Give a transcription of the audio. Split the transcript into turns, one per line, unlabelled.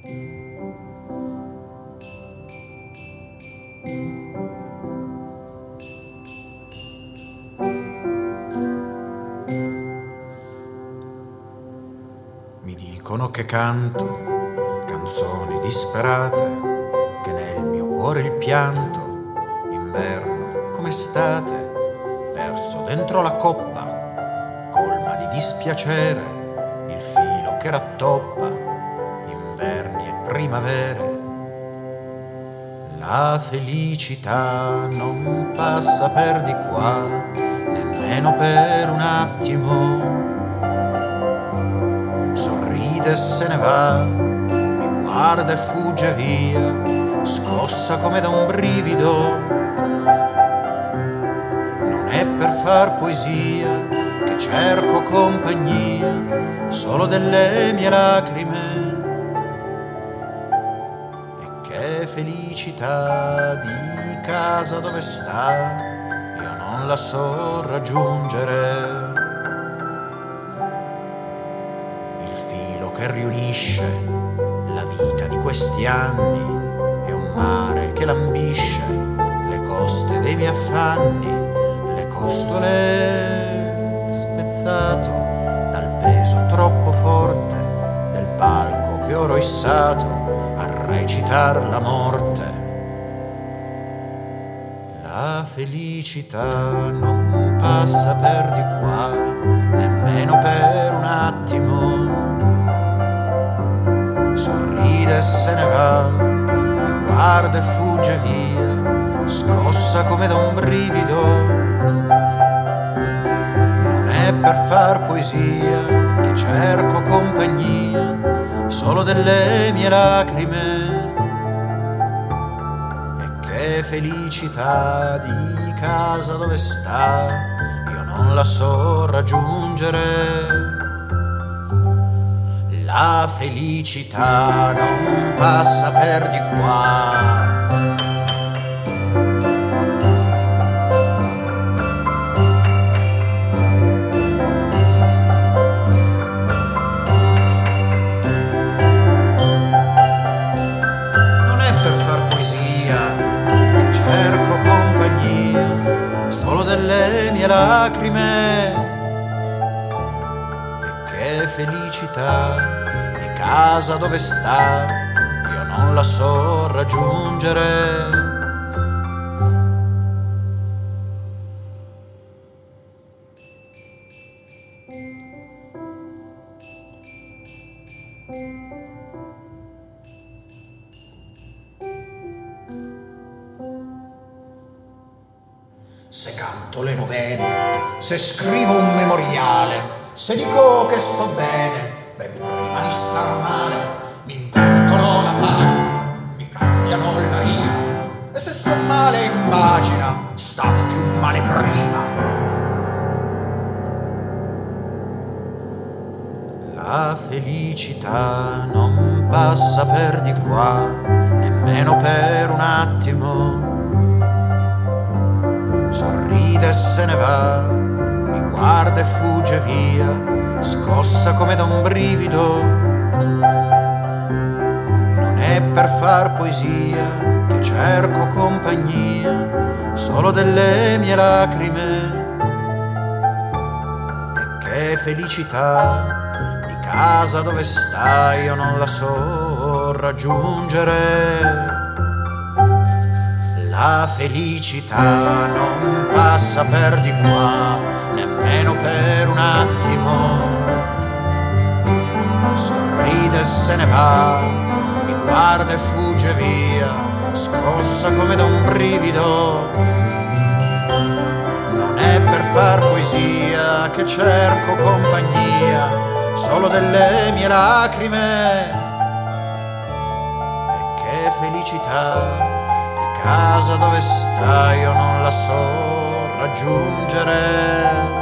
Mi dicono che canto canzoni disperate, che nel mio cuore il pianto, inverno come estate, verso dentro la coppa, colma di dispiacere, il filo che rattoppa, inverni e primavere. La felicità non passa per di qua, nemmeno per un attimo. Sorride e se ne va, mi guarda e fugge via, scossa come da un brivido. Non è per far poesia che cerco compagnia, solo delle mie lacrime. E che felicità di casa dove sta, io non la so raggiungere. Che riunisce la vita di questi anni è un mare che lambisce le coste dei miei affanni, le costole spezzato dal peso troppo forte del palco che oro issato a recitar la morte. La felicità non passa per di qua, nemmeno per un attimo. Sorride e se ne va, mi guarda e fugge via, scossa come da un brivido. Non è per far poesia che cerco compagnia, solo delle mie lacrime. E che felicità di casa dove sta, io non la so raggiungere. La felicità non passa per di qua. Non è per far poesia che cerco compagnia, solo delle mie lacrime. E che felicità casa dove sta, io non la so raggiungere. Se canto le novene, se scrivo un memoriale, se dico che sto bene, ben prima di star male, mi invertono la pagina, mi cambiano la rima, e se sto male immagina, sta più male prima. La felicità non passa per di qua, nemmeno per un attimo. Sorride e se ne va, mi guarda e fugge via, scossa come da un brivido. Non è per far poesia che cerco compagnia, solo delle mie lacrime. E che felicità di casa dove stai, io non la so raggiungere. La felicità non passa per di qua, nemmeno per un attimo. Sorride e se ne va, mi guarda e fugge via, scossa come da un brivido. Non è per far poesia che cerco compagnia, solo delle mie lacrime. E che felicità di casa dove stai, io non la so raggiungere.